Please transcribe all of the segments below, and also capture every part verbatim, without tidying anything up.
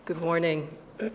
Good morning.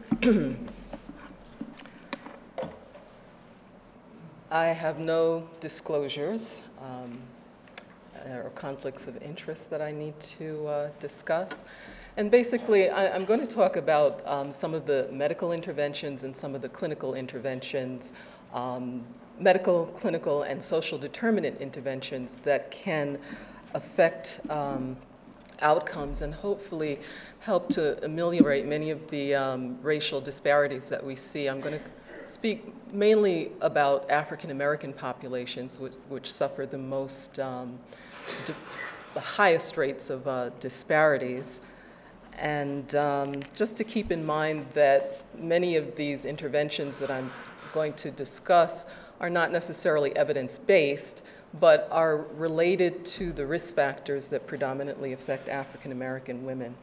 I have no disclosures um, or conflicts of interest that I need to uh, discuss. And basically, I, I'm going to talk about um, some of the medical interventions and some of the clinical interventions, um, medical, clinical, and social determinant interventions that can affect um, outcomes and hopefully help to ameliorate many of the um, racial disparities that we see. I'm going to speak mainly about African American populations, which, which suffer the most, um, the highest rates of uh, disparities. And um, just to keep in mind that many of these interventions that I'm going to discuss are not necessarily evidence-based, but are related to the risk factors that predominantly affect African American women.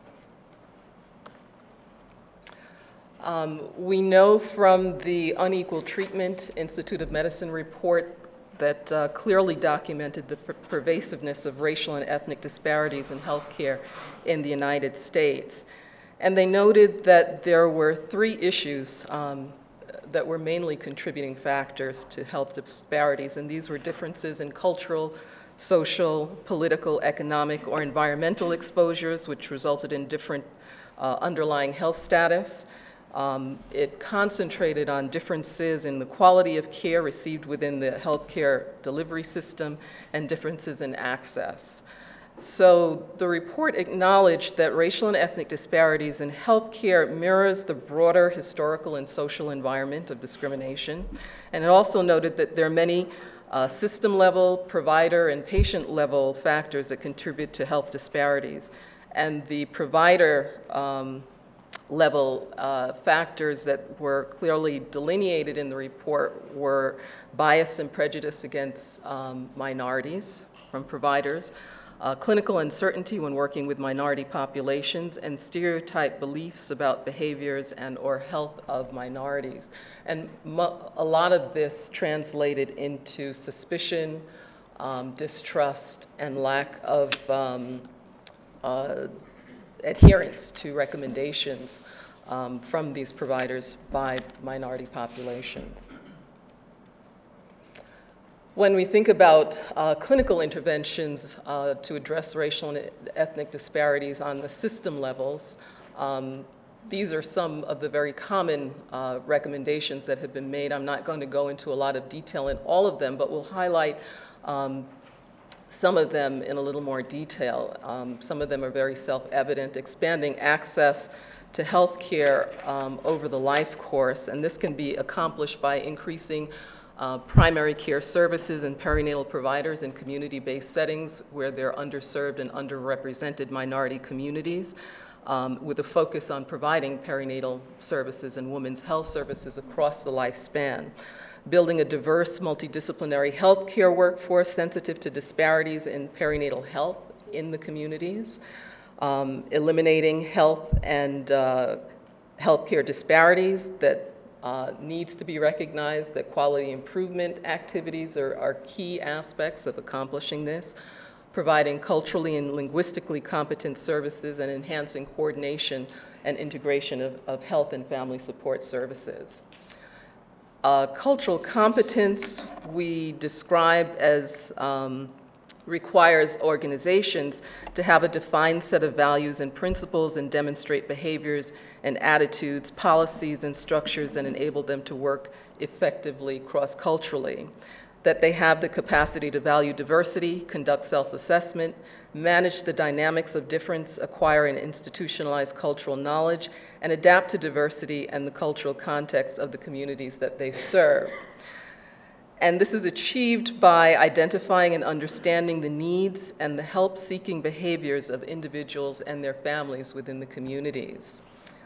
Um, we know from the Unequal Treatment Institute of Medicine report that uh, clearly documented the per pervasiveness of racial and ethnic disparities in healthcare in the United States. And they noted that there were three issues um, that were mainly contributing factors to health disparities, and these were differences in cultural, social, political, economic, or environmental exposures, which resulted in different uh, underlying health status. Um, it concentrated on differences in the quality of care received within the healthcare delivery system and differences in access. So the report acknowledged that racial and ethnic disparities in healthcare mirrors the broader historical and social environment of discrimination. And it also noted that there are many uh, system-level, provider, and patient-level factors that contribute to health disparities. And the provider um, level uh, factors that were clearly delineated in the report were bias and prejudice against um, minorities from providers, uh, clinical uncertainty when working with minority populations, and stereotype beliefs about behaviors and or health of minorities. And a lot of this translated into suspicion, um, distrust, and lack of um, uh, adherence to recommendations um, from these providers by minority populations. When we think about uh, clinical interventions uh, to address racial and ethnic disparities on the system levels, um, these are some of the very common uh, recommendations that have been made. I'm not going to go into a lot of detail in all of them, but we'll highlight um, some of them in a little more detail. Um, some of them are very self-evident, expanding access to health care um, over the life course, and this can be accomplished by increasing uh, primary care services and perinatal providers in community-based settings where they're underserved and underrepresented minority communities, um, with a focus on providing perinatal services and women's health services across the lifespan. Building a diverse, multidisciplinary healthcare workforce sensitive to disparities in perinatal health in the communities, um, eliminating health and uh, healthcare disparities that uh, needs to be recognized, that quality improvement activities are, are key aspects of accomplishing this, providing culturally and linguistically competent services, and enhancing coordination and integration of, of health and family support services. Uh, cultural competence we describe as um, requires organizations to have a defined set of values and principles and demonstrate behaviors and attitudes, policies and structures that enable them to work effectively cross-culturally. That they have the capacity to value diversity, conduct self-assessment, manage the dynamics of difference, acquire and institutionalize cultural knowledge, and adapt to diversity and the cultural context of the communities that they serve. And this is achieved by identifying and understanding the needs and the help-seeking behaviors of individuals and their families within the communities.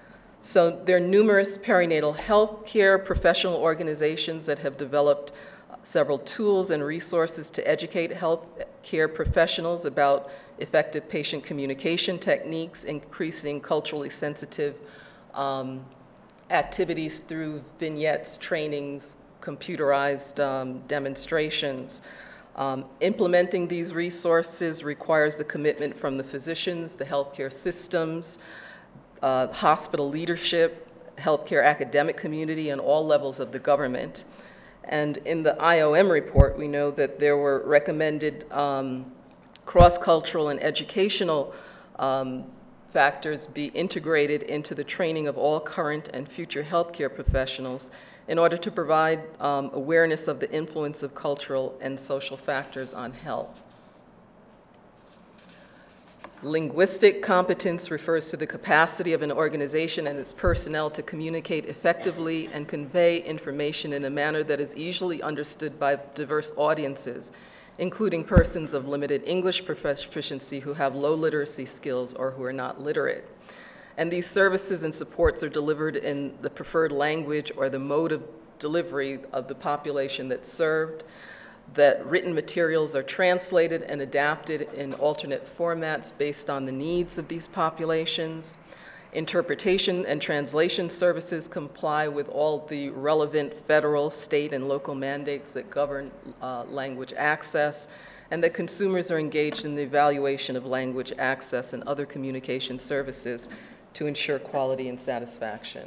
So there are numerous perinatal health care professional organizations that have developed several tools and resources to educate health care professionals about effective patient communication techniques, increasing culturally sensitive um, activities through vignettes, trainings, computerized um, demonstrations. Um, implementing these resources requires the commitment from the physicians, the healthcare systems, uh, hospital leadership, healthcare academic community, and all levels of the government. And in the I O M report, we know that there were recommended um, cross-cultural and educational um, factors be integrated into the training of all current and future healthcare professionals in order to provide um, awareness of the influence of cultural and social factors on health. Linguistic competence refers to the capacity of an organization and its personnel to communicate effectively and convey information in a manner that is easily understood by diverse audiences, including persons of limited English proficiency who have low literacy skills or who are not literate. And these services and supports are delivered in the preferred language or the mode of delivery of the population that's served, that written materials are translated and adapted in alternate formats based on the needs of these populations. Interpretation and translation services comply with all the relevant federal, state, and local mandates that govern uh, language access, and that consumers are engaged in the evaluation of language access and other communication services to ensure quality and satisfaction.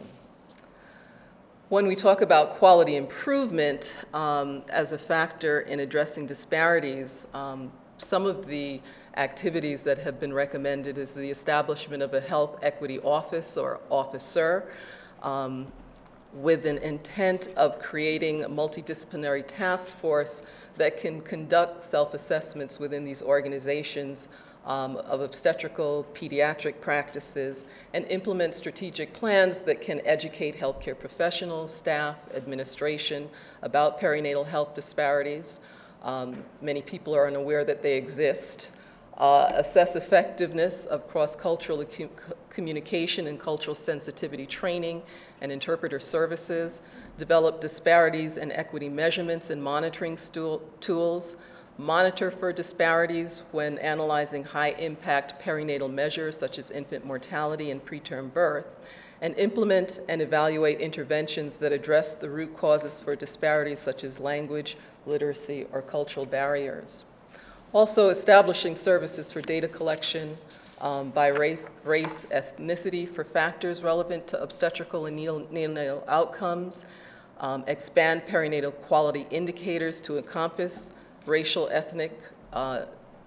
When we talk about quality improvement um, as a factor in addressing disparities, um, some of the activities that have been recommended is the establishment of a health equity office or officer um, with an intent of creating a multidisciplinary task force that can conduct self-assessments within these organizations Um, of obstetrical, pediatric practices, and implement strategic plans that can educate healthcare professionals, staff, administration about perinatal health disparities. Um, many people are unaware that they exist. Uh, assess effectiveness of cross-cultural communication and cultural sensitivity training and interpreter services, develop disparities and equity measurements and monitoring tools, monitor for disparities when analyzing high-impact perinatal measures such as infant mortality and preterm birth, and implement and evaluate interventions that address the root causes for disparities such as language, literacy, or cultural barriers. Also, establishing services for data collection um, by race, race, ethnicity for factors relevant to obstetrical and neonatal outcomes, um, expand perinatal quality indicators to encompass racial, ethnic uh,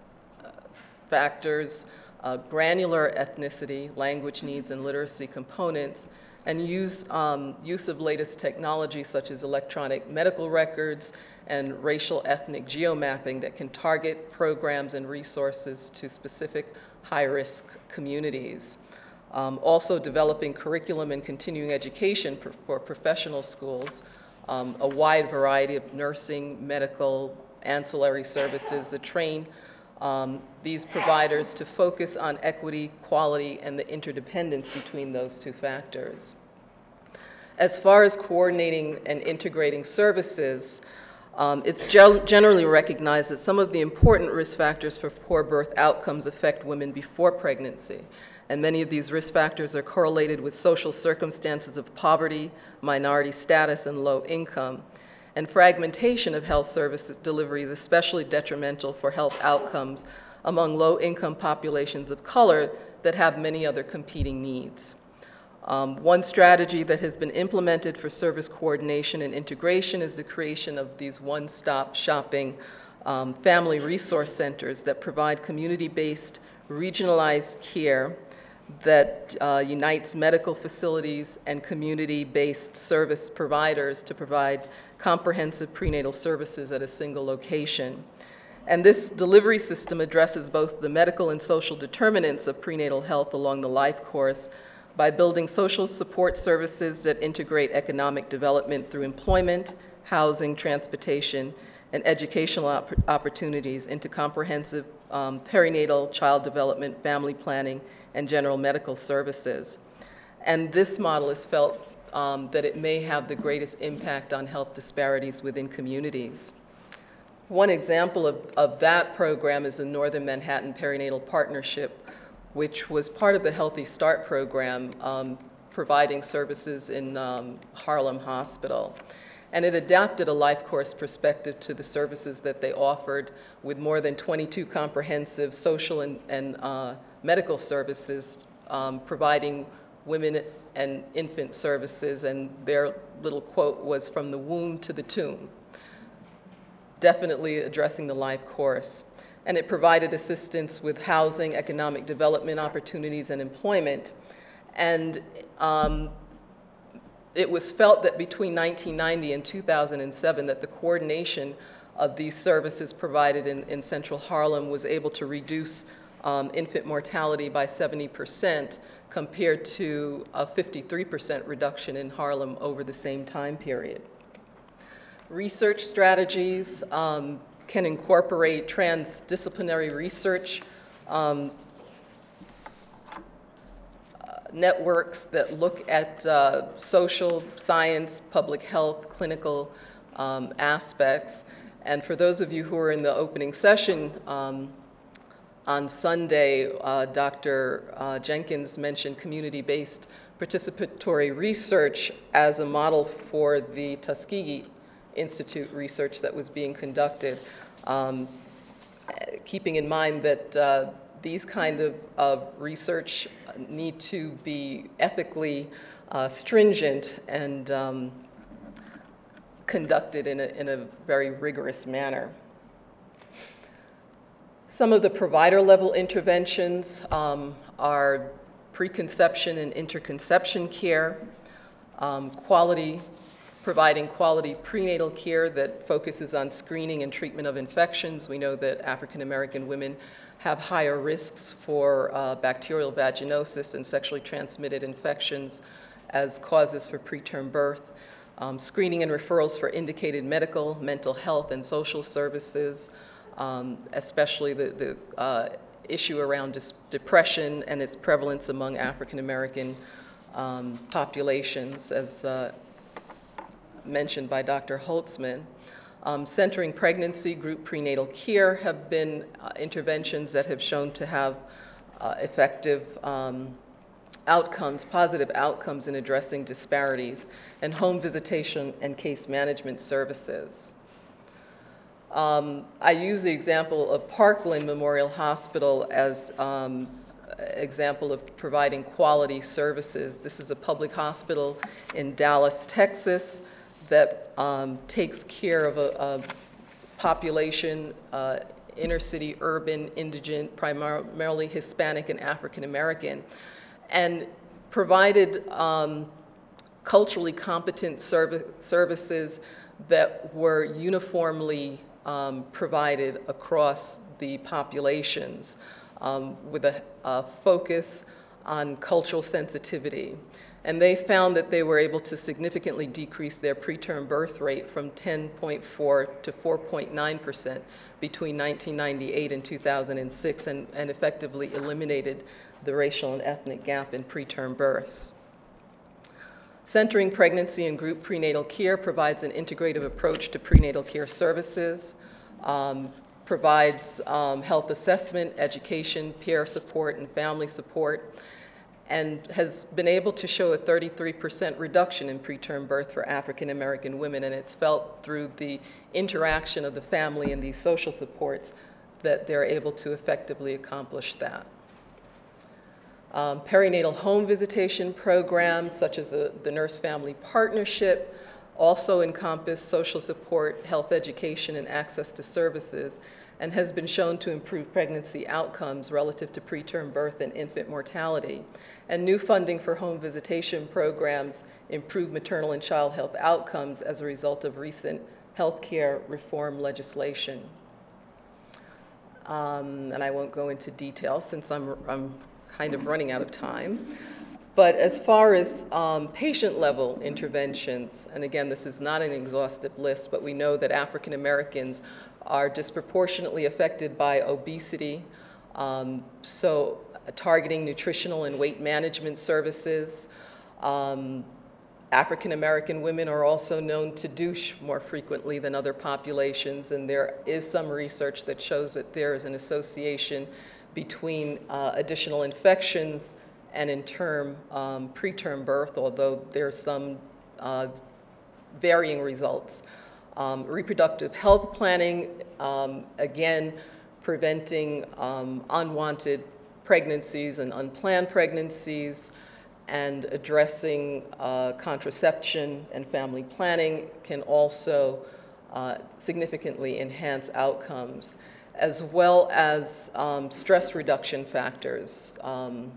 factors, uh, granular ethnicity, language needs, and literacy components, and use, um, use of latest technology such as electronic medical records and racial ethnic geomapping that can target programs and resources to specific high-risk communities. Um, also developing curriculum and continuing education for, for professional schools, um, a wide variety of nursing, medical, ancillary services that train um, these providers to focus on equity, quality, and the interdependence between those two factors. As far as coordinating and integrating services, um, it's generally recognized that some of the important risk factors for poor birth outcomes affect women before pregnancy. And many of these risk factors are correlated with social circumstances of poverty, minority status, and low income. And fragmentation of health services delivery is especially detrimental for health outcomes among low-income populations of color that have many other competing needs. Um, one strategy that has been implemented for service coordination and integration is the creation of these one-stop shopping um, family resource centers that provide community-based, regionalized care that uh, unites medical facilities and community-based service providers to provide comprehensive prenatal services at a single location. And this delivery system addresses both the medical and social determinants of prenatal health along the life course by building social support services that integrate economic development through employment, housing, transportation, and educational opp opportunities into comprehensive um, perinatal child development, family planning, and general medical services. And this model is felt um, that it may have the greatest impact on health disparities within communities. One example of, of that program is the Northern Manhattan Perinatal Partnership, which was part of the Healthy Start program, um, providing services in um, Harlem Hospital. And it adapted a life course perspective to the services that they offered, with more than twenty-two comprehensive social and, and uh, medical services, um, providing Women and Infant Services, and their little quote was, "From the womb to the tomb," definitely addressing the life course. And it provided assistance with housing, economic development opportunities, and employment. And um, it was felt that between nineteen ninety and two thousand seven that the coordination of these services provided in, in Central Harlem was able to reduce um, infant mortality by seventy percent compared to a fifty-three percent reduction in Harlem over the same time period. Research strategies um, can incorporate transdisciplinary research um, networks that look at uh, social science, public health, clinical um, aspects. And for those of you who are in the opening session um, on Sunday, uh, Doctor Uh, Jenkins mentioned community-based participatory research as a model for the Tuskegee Institute research that was being conducted, um, keeping in mind that uh, these kind of, of research need to be ethically uh, stringent and um, conducted in a, in a very rigorous manner. Some of the provider level interventions um, are preconception and interconception care, um, quality, providing quality prenatal care that focuses on screening and treatment of infections. We know that African American women have higher risks for uh, bacterial vaginosis and sexually transmitted infections as causes for preterm birth. Um, screening and referrals for indicated medical, mental health, and social services, um, especially the, the uh, issue around depression and its prevalence among African American um, populations, as uh, mentioned by Doctor Holtzman. Um, centering pregnancy, group prenatal care have been uh, interventions that have shown to have uh, effective um, outcomes, positive outcomes in addressing disparities, and home visitation and case management services. Um, I use the example of Parkland Memorial Hospital as um, example of providing quality services. This is a public hospital in Dallas, Texas, that um, takes care of a, a population, uh, inner city, urban, indigent, primarily Hispanic and African American, and provided um, culturally competent serv services that were uniformly um, provided across the populations um, with a, a focus on cultural sensitivity. And they found that they were able to significantly decrease their preterm birth rate from ten point four to four point nine percent between nineteen ninety-eight and two thousand six, and, and effectively eliminated the racial and ethnic gap in preterm births. Centering pregnancy and group prenatal care provides an integrative approach to prenatal care services, um, provides um, health assessment, education, peer support, and family support, and has been able to show a thirty-three percent reduction in preterm birth for African American women, and it's felt through the interaction of the family and these social supports that they're able to effectively accomplish that. Um, perinatal home visitation programs such as a, the Nurse Family Partnership also encompass social support, health education, and access to services, and has been shown to improve pregnancy outcomes relative to preterm birth and infant mortality. And new funding for home visitation programs improve maternal and child health outcomes as a result of recent healthcare reform legislation. Um, and I won't go into detail since I'm, I'm kind of running out of time. But as far as um, patient-level interventions, and again, this is not an exhaustive list, but we know that African Americans are disproportionately affected by obesity, um, so uh, targeting nutritional and weight management services. Um, African American women are also known to douche more frequently than other populations, and there is some research that shows that there is an association between uh, additional infections and in term um, preterm birth, although there's some uh, varying results. Um, reproductive health planning, um, again, preventing um, unwanted pregnancies and unplanned pregnancies, and addressing uh, contraception and family planning can also uh, significantly enhance outcomes, as well as um, stress reduction factors, um,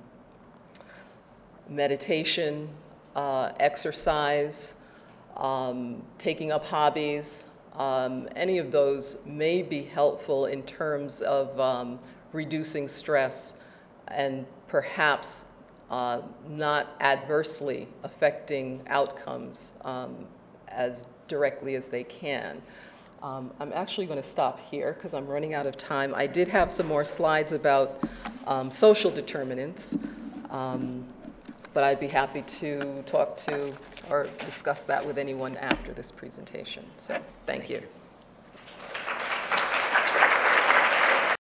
meditation, uh, exercise, um, taking up hobbies. Um, any of those may be helpful in terms of um, reducing stress and perhaps uh, not adversely affecting outcomes um, as directly as they can. Um, I'm actually going to stop here because I'm running out of time. I did have some more slides about um, social determinants, um, but I'd be happy to talk to or discuss that with anyone after this presentation. So thank you.